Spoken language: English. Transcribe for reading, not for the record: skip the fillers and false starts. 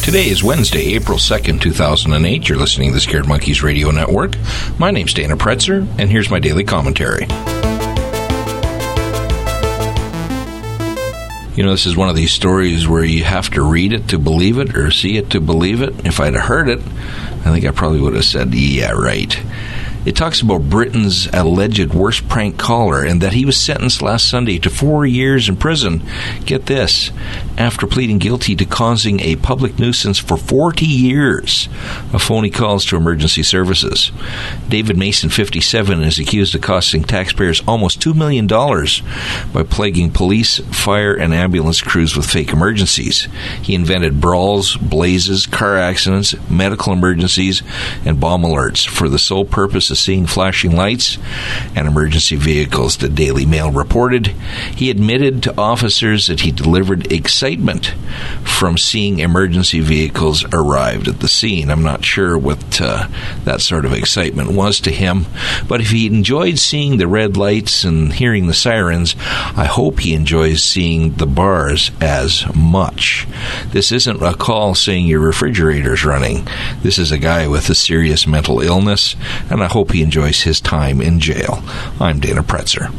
Today is Wednesday, April 2nd, 2008. You're listening to the Scared Monkeys Radio Network. My name's Dana Pretzer, and here's my daily commentary. You know, this is one of these stories where you have to read it to believe it or see it to believe it. If I'd have heard it, I think I probably would have said, yeah, right. It talks about Britain's alleged worst prank caller and that he was sentenced last Sunday to 4 years in prison. Get this, after pleading guilty to causing a public nuisance for 40 years of phony calls to emergency services. David Mason, 57, is accused of costing taxpayers almost $2 million by plaguing police, fire, and ambulance crews with fake emergencies. He invented brawls, blazes, car accidents, medical emergencies, and bomb alerts for the sole purpose of seeing flashing lights and emergency vehicles, the Daily Mail reported. He admitted to officers that he delivered excitement from seeing emergency vehicles arrived at the scene. I'm not sure what that sort of excitement was to him, but if he enjoyed seeing the red lights and hearing the sirens, I hope he enjoys seeing the bars as much. This isn't a call saying your refrigerator's running. This is a guy with a serious mental illness, and I hope he enjoys his time in jail. I'm Dana Pretzer.